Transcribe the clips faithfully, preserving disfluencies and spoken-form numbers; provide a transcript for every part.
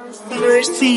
Mercy.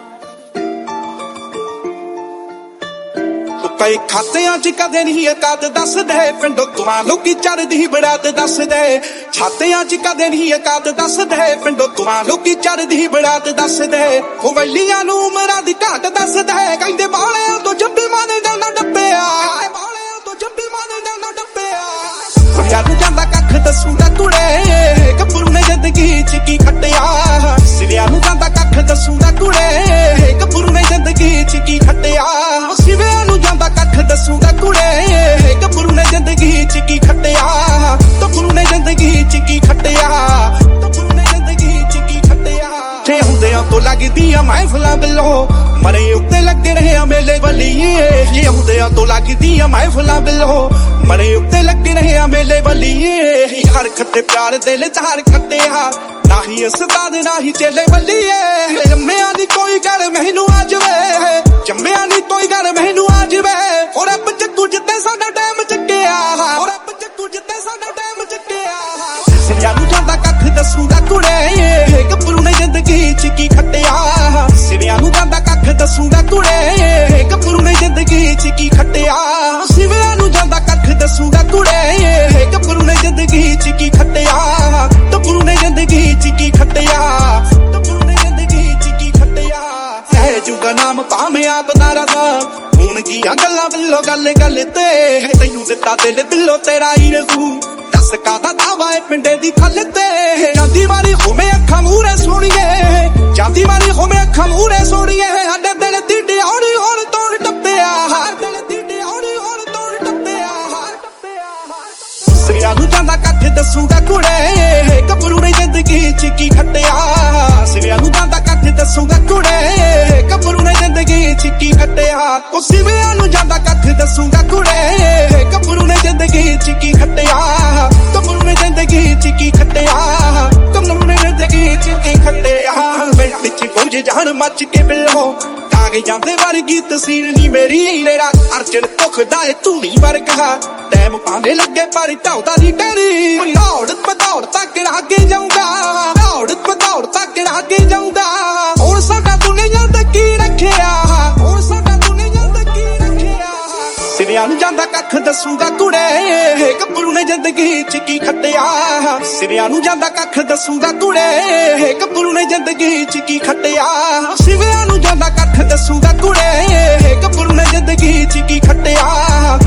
ਕਈ ਖਾਤਿਆਂ ਚ ਕਦੇ ਨਹੀਂ ਔਕਾਤ ਦੱਸਦੇ ਪਿੰਡੋਂ ਤੁਮਾਂ ਲੋਕੀ ਚੜਦੀ ਬਰਾਤ ਦੱਸਦੇ ਛਾਤਿਆਂ ਚ ਕਦੇ ਨਹੀਂ ਔਕਾਤ ਦੱਸਦੇ ਪਿੰਡੋਂ ਤੁਮਾਂ ਲੋਕੀ ਚੜਦੀ ਬਰਾਤ ਦੱਸਦੇ ਉਹ ਵੱਲੀਆਂ ਨੂੰ ਉਮਰਾਂ ਦੀ ਘਾਟ ਦੱਸਦੇ ਕਹਿੰਦੇ ਬਾਲਿਆਂ ਤੋਂ ਜੱਬੀ ਮਾਨੇ ਜਾਂਦਾ ਡੱਬਿਆ ਬਾਲਿਆਂ ਤੋਂ ਜੱਬੀ ਮਾਨੇ ਜਾਂਦਾ ਡੱਬਿਆ ਯਾਰ ਨੂੰ ਜਾਂਦਾ ਕੱਖ ਦੱਸੂਗਾ ਕੁੜੇ ਗੱਭਰੂ ਨੇ ਜ਼ਿੰਦਗੀ ਚ ਕੀ ਖੱਟਿਆ ਸਿਵਿਆਂ ਨੂੰ ਜਾਂਦਾ ਕੱਖ ਦੱਸੂਗਾ ਕੁੜੇ ਗੱਭਰੂ ਨੇ ਜ਼ਿੰਦਗੀ ਚ ਕੀ ਖੱਟਿਆ ਸਿਵਿਆਂ ਨੂੰ ਜਾਂਦਾ ਕੱਖ ਦੱਸੂਗਾ ਕੁੜੇ ਗੱਭਰੂ ਨੇ ਜ਼ਿੰਦਗੀ ਚ ਕੀ ਖੱਟਿਆ ਗੱਭਰੂ ਨੇ ਜ਼ਿੰਦਗੀ ਚ ਕੀ ਖੱਟਿਆ ਗੱਭਰੂ ਨੇ ਜ਼ਿੰਦਗੀ ਚ ਕੀ ਖੱਟਿਆ ਤੇ ਹੁੰਦਿਆਂ ਤੋਂ ਲੱਗਦੀਆਂ ਮਹਿਫਲਾਂ ਬਿੱਲੋ ਮਰੇ ਉੱਤੇ ਲੱਗੇ ਰਹੇ ਆ ਮੇਲੇ ਵੱਲੀਏ ਇਹ ਹੁੰਦਿਆਂ ਤੋਂ ਲੱਗਦੀਆਂ ਮਹਿਫਲਾਂ ਬਿੱਲੋ ਮਰੇ ਉੱਤੇ ਲੱਗੇ ਰਹੇ ਆ ਮੇਲੇ ਵੱਲੀਏ ਹਰ ਖੱਤੇ ਪਿਆਰ ਦਿਲ ਚਾਰ ਖੱਟਿਆ ਨਾਹੀ ਉਸਤਾਦ ਨਾਹੀ ਚੇਲੇ ਵੱਲੀਏ ਜੰਮਿਆਂ ਦੀ ਕੋਈ ਗੱਲ ਮੈਨੂੰ ਆ ਜਵੇ ਜੰਮਿਆਂ ਦੀ ਕੋਈ ਗੱਲ ਮੈਨੂੰ ਆ ਜਵੇ ਓ ਰੱਬ ਚੱਕੂ ਜਿੱਤੇ ਸਾਡਾ ਟਾਈਮ ਚੱਕਿਆ ਓ ਰੱਬ ਚੱਕੂ ਜਿੱਤੇ ਸਾਡਾ ਟਾਈਮ ਚੱਕਿਆ ਸਿਵਿਆਂ ਨੂੰ ਜਾਂਦਾ ਕੱਖ ਦੱਸੂਗਾ ਕੁੜੇ ਗੱਭਰੂ ਨੇ ਜ਼ਿੰਦਗੀ ਚ ਕੀ ਖੱਟਿਆ ਸਿਵਿਆਂ ਨੂੰ ਜਾਂਦਾ ਕੱਖ ਦੱਸੂਗਾ ਕੁੜੇ ਗੱਭਰੂ ਨੇ ਜ਼ਿੰਦਗੀ ਚ ਕੀ ਖੱਟਿਆ ਸਿਵਿਆਂ ਨੂੰ ਜਾਂਦਾ ਕੱਖ ਦੱਸੂਗਾ ਕੁੜੇ ਗੱਭਰੂ ਨੇ ਜ਼ਿੰਦਗੀ ਚ ਕੀ ਖੱਟਿਆ ਗੱਭਰੂ ਨੇ ਜ਼ਿੰਦਗੀ ਚ ਕੀ ਖੱਟਿਆ ਗੱਭਰੂ ਨੇ ਜ਼ਿੰਦਗੀ ਚ ਕੀ ਖੱਟਿਆ ਹੈ ਜੂਗਾ ਨਾਮ ਭਾਵੇਂ ਆਪ ਦਾ ਰਜ਼ਾ ਹੁਣ ਕੀਆਂ ਗੱਲਾਂ ਬਿੱਲੋ ਗੱਲ ਗੱਲ ਤੇ ਤੈਨੂੰ ਦਿੱਤਾ ਦਿਲ ਬਿੱਲੋ ਤੇਰਾ ਹੀ ਰਹੂ ਦੱਸ ਕਾਹਦਾ ਦਾਵਾ ਏ ਪਿੰਡੇ ਦੀ ਖੱਲ ਤੇ ਜਾਂਦੀ ਵਾਰੀ ਹੋਵੇਂ ਅੱਖਾਂ ਮੂਹਰੇ ਸੋਣੀਏ ਜਾਂਦੀ ਵਾਰੀ ਹੋਵੇਂ ਅੱਖਾਂ ਮੂਹਰੇ ਸੋਣੀਏ ਸਾਡੇ ਦਿਲ ਦੀ ਡਿਉਣੀ ਹੁਣ ਤੋੜ ਟੱਪਿਆ ਹਰ ਦਿਲ ਦੀ ਡਿਉਣੀ ਹੁਣ ਤੋੜ ਟੱਪਿਆ ਸਿਵਿਆਂ ਨੂੰ ਜਾਂਦਾ ਕੱਖ ਦੱਸੂਗਾ ਕੁੜੇ ਗੱਭਰੂ ਨੇ ਜ਼ਿੰਦਗੀ ਚ ਕੀ ਖੱਟਿਆ ਸਿਵਿਆਂ ਨੂੰ ਜਾਂਦਾ ਕੱਖ ਦੱਸੂਗਾ ਕੁੜੇ ਗੱਭਰੂ ਨੇ ਜ਼ਿੰਦਗੀ ਚ ਕੀ ਖੱਟਿਆ ਉਹ ਸਿਵਿਆਂ ਨੂੰ ਜਾਂਦਾ ਕੱਖ ਦੱਸੂਗਾ ਕੁੜੇ ਗੱਭਰੂ ਨੇ ਜ਼ਿੰਦਗੀ ਚ ਕੀ ਖੱਟਿਆ ਗੱਭਰੂ ਨੇ ਜ਼ਿੰਦਗੀ ਚ ਕੀ ਖੱਟਿਆ ਗੱਭਰੂ ਨੇ ਜ਼ਿੰਦਗੀ ਚ ਕੀ ਖੱਟਿਆ ਮੈਂ ਵਿੱਚ ਪਹੁੰਚ ਜਾਣ ਮੱਚ ਕੇ ਬਿੱਲੋ ਕਾਗੇ ਜਾਂਦੇ ਵਰਗੀ ਤਸੀਰ ਨੀ ਮੇਰੀ ਮੇਰਾ ਅਰਜਨ ਭੁੱਖਦਾ ਏ ਧੂਣੀ ਵਰਗਾ ਟੈਮ ਪਾਉਂਦੇ ਲੱਗੇ ਪਰ ਢਾਉਦਾ ਦੀ ਟੈਰੀ ਦੌੜ ਪਦੌੜ ਤੱਕ ਅੱਗੇ ਜਾਊਂਗਾ ਦੌੜ ਪਦੌੜ ਤੱਕ ਅੱਗੇ ਜਾਊਂਗਾ ਹੁਣ ਸਾਡਾ ਦੁਨੀਆ ਤੇ ਕੀ ਰੱਖਿਆ ਹੁਣ ਸਾਡਾ ਦੁਨੀਆ ਤੇ ਕੀ ਰੱਖਿਆ ਸਿਵਿਆਂ ਨੂੰ ਜਾਂਦਾ ਕੱਖ ਦੱਸੂਗਾ ਕੁੜੇ ਗੱਭਰੂ ਨੇ ਜ਼ਿੰਦਗੀ ਚ ਕੀ ਖੱਟਿਆ ਸਿਵਿਆਂ ਨੂੰ ਜਾਂਦਾ ਕੱਖ ਦੱਸੂਗਾ ਕੁੜੇ ਗੱਭਰੂ ਨੇ ਜ਼ਿੰਦਗੀ ਚ ਕੀ ਖੱਟਿਆ ਸਿਵਿਆਂ ਨੂੰ ਜਾਂਦਾ ਕੱਖ ਦੱਸੂਗਾ ਕੁੜੇ ਗੱਭਰੂ ਨੇ ਜ਼ਿੰਦਗੀ ਚ ਕੀ ਖੱਟਿਆ